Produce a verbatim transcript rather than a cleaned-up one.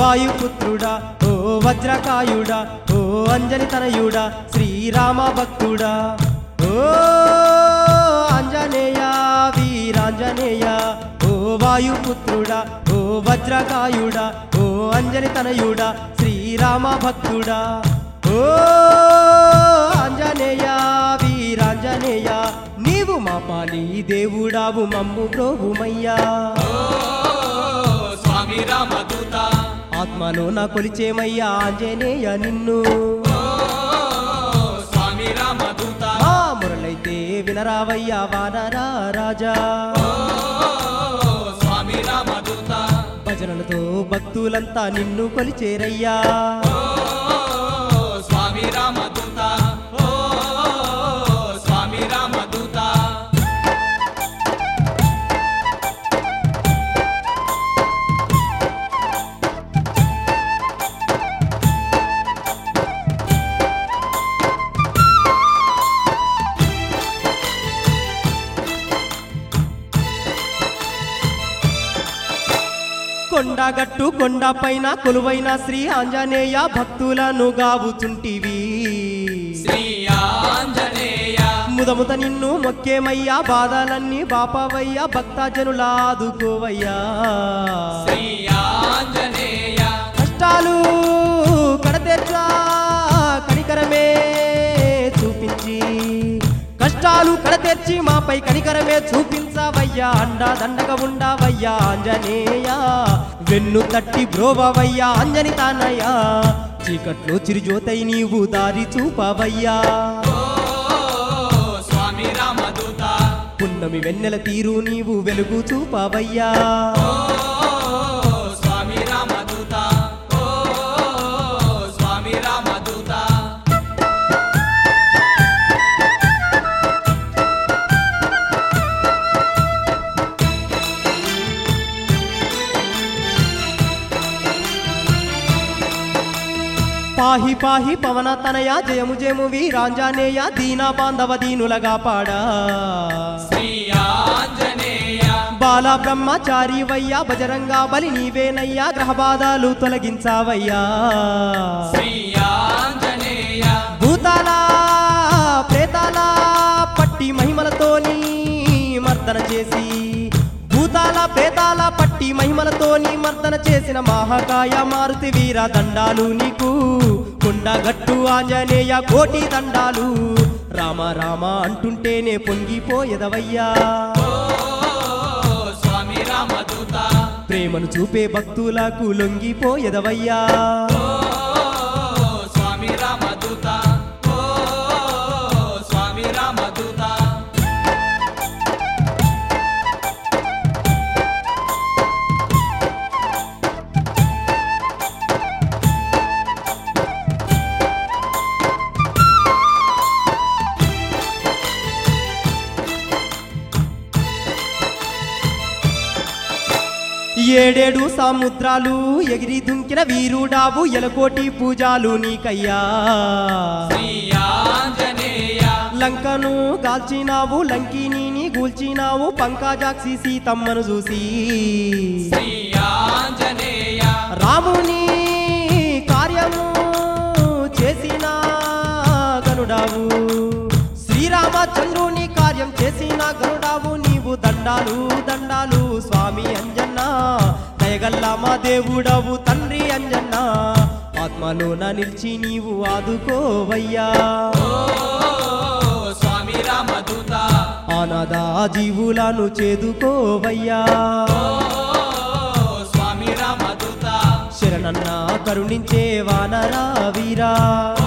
వాయుపుత్రుడా ఓ వజ్రకాయుడా ఓ అంజని తనయుడా శ్రీరామ భక్తుడా ఓ ఆంజనేయ వీరాంజనేయ ఓ వాయుపుత్రుడా ఓ వజ్రకాయుడా ఓ అంజని తనయుడా శ్రీరామ భక్తుడా ఓ ఆంజనేయ వీరాంజనేయ నీవు మా పాలి దేవుడావు మమ్ము ప్రోభుమయ్యా స్వామి రామదూత ఆత్మలో నా కొలిచేమయ్యా ఆంజనేయ నిన్ను స్వామి రామదూత ఆ మురళైతే వినరావయ్యా వానరా రాజా స్వామి రామదూత భజనలతో భక్తులంతా నిన్ను కొలిచేరయ్యా స్వామి రామదూత స్వామి రామదూత కొండగట్టు కొండ పైన కొలువైన శ్రీ ఆంజనేయ భక్తులను గావుచుంటివి శ్రీ ఆంజనేయ ముదముద నిన్ను మొక్కేమయ్యా బాధలన్నీ బాపవయ్యా భక్తజనులా ఆదుకోవయ్యా శ్రీ ఆంజనేయ కష్టాలు కడతెట్లా కనికరమే చూపించి కష్టాలు కడతెర్చి మాపై కనికరమే చూపించవయ్యా అండా దండగా ఉండవయ్యా ఆంజనేయ వెన్ను తట్టి బ్రోవవయ్యా అంజని తానయ్యా చీకట్లో చిరుజ్యోతై నీవు దారి చూపవయ్యా స్వామి రామదూత పున్నమి వెన్నెల తీరు నీవు వెలుగు చూపవయ్యా స్వామి రామదూత స్వామి రామదూత పాహి పాహి పవన తనయ జయము జయము వీరాంజనేయ దీన బాంధవ దీనులగా పాడా శ్రీ ఆంజనేయ బాల బ్రహ్మచారి వయ్యా బజరంగా బలి నీవేనయ్యా గ్రహ బాధలు తొలగించావయ్యా శ్రీ ఆంజనేయ భూతాల ప్రేతాల పట్టి మహిమలతోని మర్దన చేసి భూతాల ప్రేతాల పట్టి మహిమలతోని మర్దన చేసిన మహాకాయ మారుతి వీర దండాలు నీకు కొండగట్టు ఆంజనేయ కోటి దండాలు రామ రామ అంటుంటేనే పొంగిపోయేదవయ్యా స్వామి రామదూత ప్రేమను చూపే భక్తులకు లొంగిపోయేదవయ్యా స్వామి రామదూత స్వామి రామదూత ఏడేడు సముద్రాలు ఎగిరి దుంకిన వీరుడావు ఎలకోటి పూజాలు నీకయ్యా శ్రీ ఆంజనేయ లంకను గాల్చినావు లంకిని గూల్చినావు పంకజాక్షి సీతమ్మను చూసి శ్రీ ఆంజనేయ రాముని కార్యము చేసిన గనుడావు శ్రీరామచంద్రుని కార్యం చేసిన గనుడావు నీవు దండాలు దండాలు స్వామి అంజన్న దయగల్లా మా దేవుడవు తండ్రి అంజన్న ఆత్మలోన నిలిచి నీవు ఆదుకోవయ్యా స్వామి రామదూత ఆనాదా జీవులను చేదుకోవయ్యా స్వామి రామదూత శరణన్న కరుణించే వానరా వీరా